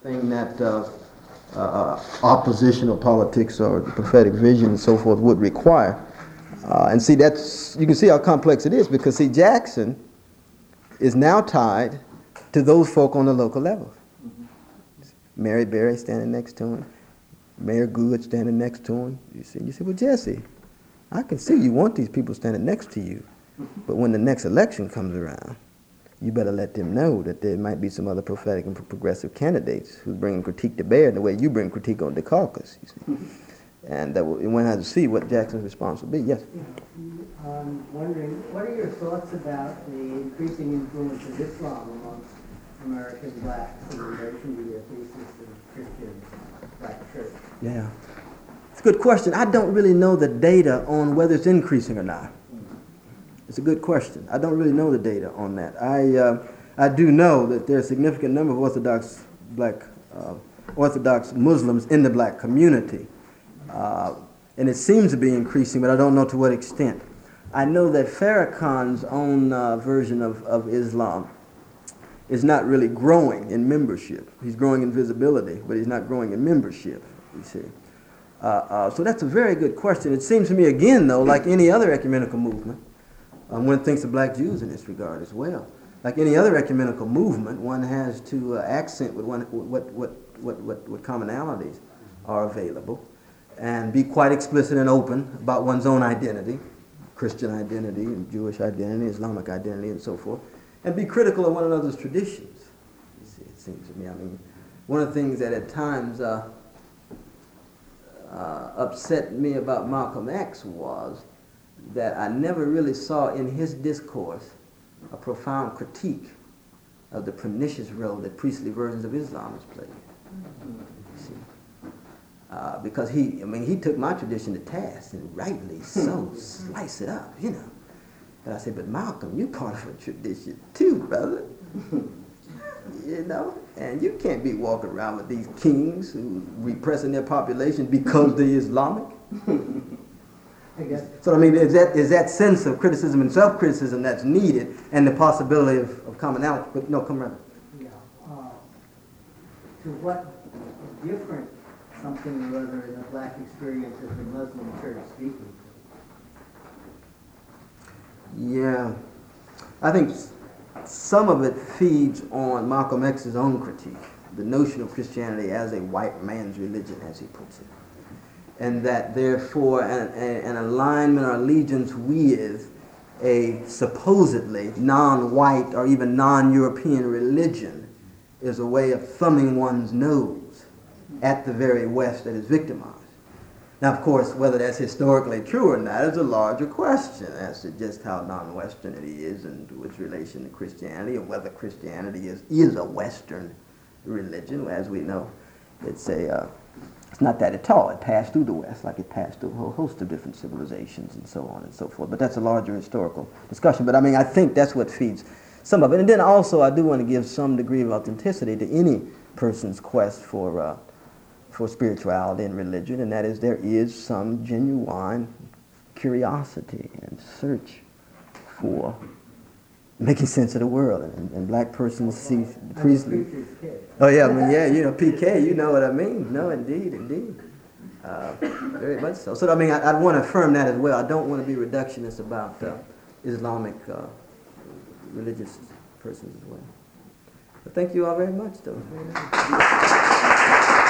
thing that oppositional politics or the prophetic vision and so forth would require. And see, you can see how complex it is, because see, Jackson is now tied to those folk on the local level. Mary Berry standing next to him, Mayor Good standing next to him. You say, well, Jesse, I can see you want these people standing next to you, but when the next election comes around, you better let them know that there might be some other prophetic and progressive candidates who bring critique to bear in the way you bring critique on the caucus. You see. And one has to see what Jackson's response will be. Yes? I'm wondering, what are your thoughts about the increasing influence of Islam amongst American blacks in relation to the thesis of Christian black church? Yeah. It's a good question. I don't really know the data on whether it's increasing or not. It's a good question. I don't really know the data on that. I do know that there's a significant number of Orthodox Muslims in the black community. And it seems to be increasing, but I don't know to what extent. I know that Farrakhan's own version of Islam is not really growing in membership. He's growing in visibility, but he's not growing in membership, you see. So that's a very good question. It seems to me, again, though, like any other ecumenical movement, one thinks of black Jews in this regard as well. Like any other ecumenical movement, one has to accent with what commonalities are available, and be quite explicit and open about one's own identity, Christian identity, and Jewish identity, Islamic identity, and so forth, and be critical of one another's traditions. You see, it seems to me. I mean, one of the things that at times upset me about Malcolm X was that I never really saw in his discourse a profound critique of the pernicious role that priestly versions of Islam has played. Because he took my tradition to task, and rightly so, slice it up, you know. And I said, but Malcolm, you're part of a tradition too, brother. You know, and you can't be walking around with these kings who repressing their population because they're Islamic. I guess. So I mean, is that sense of criticism and self-criticism that's needed, and the possibility of commonality. But no, come around. Yeah. To what different something or other in the black experience of the Muslim church speaking? Yeah, I think some of it feeds on Malcolm X's own critique, the notion of Christianity as a white man's religion, as he puts it. And that therefore an alignment or allegiance with a supposedly non-white or even non-European religion is a way of thumbing one's nose at the very West that is victimized. Now, of course, whether that's historically true or not is a larger question as to just how non-Western it is and its relation to Christianity, and whether Christianity is a Western religion. As we know, it's not that at all. It passed through the West like it passed through a whole host of different civilizations and so on and so forth. But that's a larger historical discussion. But I mean, I think that's what feeds some of it. And then also, I do want to give some degree of authenticity to any person's quest for spirituality and religion, and that is there is some genuine curiosity and search for making sense of the world. And black persons see priestly. Oh yeah, I mean, yeah, you know, PK, you know what I mean. No, indeed. Very much so. So I mean, I want to affirm that as well. I don't want to be reductionist about Islamic religious persons as well. But thank you all very much, though.